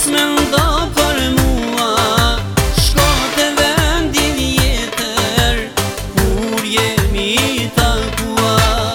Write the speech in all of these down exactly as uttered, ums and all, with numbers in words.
me nda për mua, shkote vendin jetër, kur jemi takuar.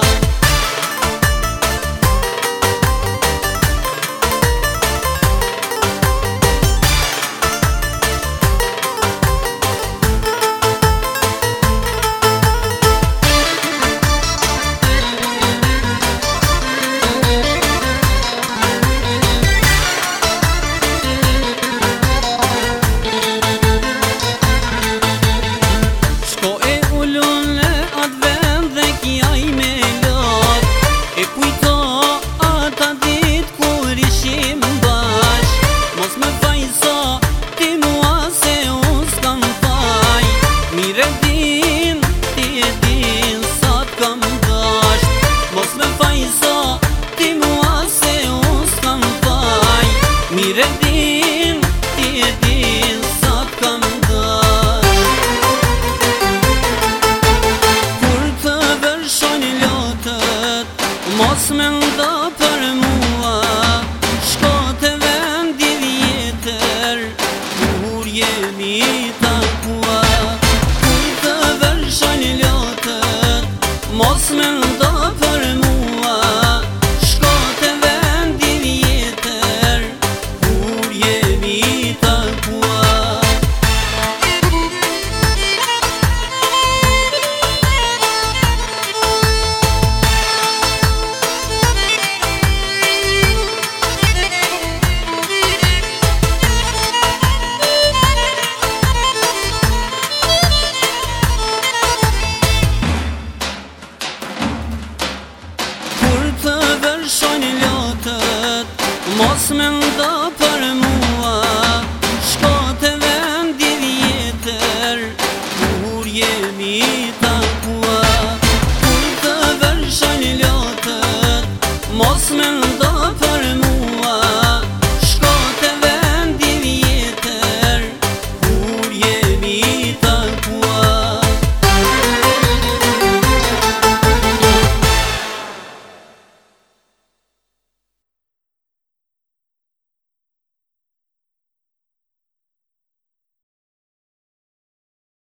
Mire din, ti e din sa t'kam dash. Kur të vërshojnë lotët, mos me nda për mua, shkote vendin jetër, kur jemi takuar. Kur të vërshojnë lotët, mos me nda për mua, shkote vendin jetër, jemi takuar. Kur të vërshojnë lotët, mos me nda